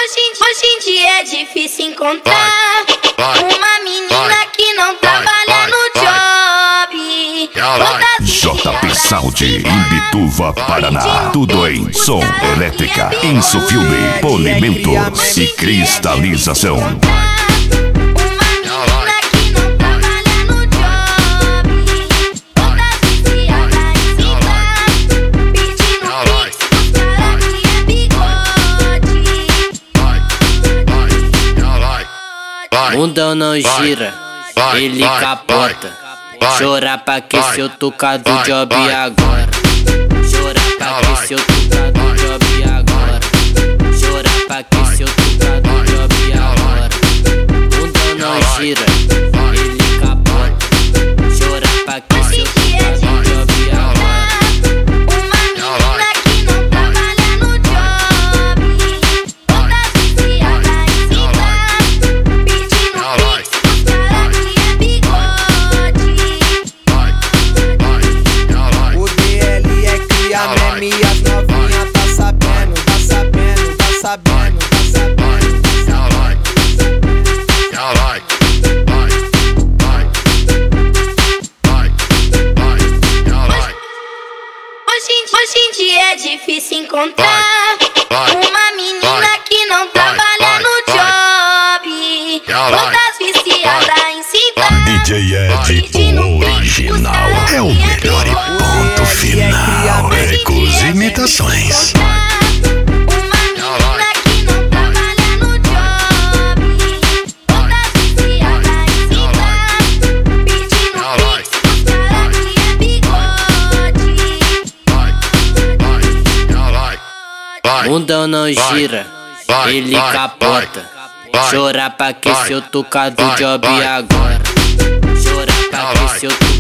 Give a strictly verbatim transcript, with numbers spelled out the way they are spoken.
Hoje em dia é difícil encontrar uma menina que não trabalha no job. J P Sound, Imbituva, Paraná. Tudo em som, elétrica, insufilme, polimentos e cristalização. Mundão não gira, ele capota. Chorar pra aquecer o tuca do job agora. Chorar pra aquecer o tuca do job agora. Chorar pra aquecer o tuca do job agora. Mundão não gira, ele capota. Chorar pra aquecer o tuca do job agora. E as novinhas tá sabendo, tá sabendo, tá sabendo, tá sabendo, Hoje em dia é difícil encontrar uma menina que não trabalha no job. Todas viciadas em cima. D J Ed, o original. É o melhor e ponto final. Recos e imitações. Mundão não gira, ele capota. Chorar pra aquecer o tuca do job agora. Chorar pra aquecer o tuca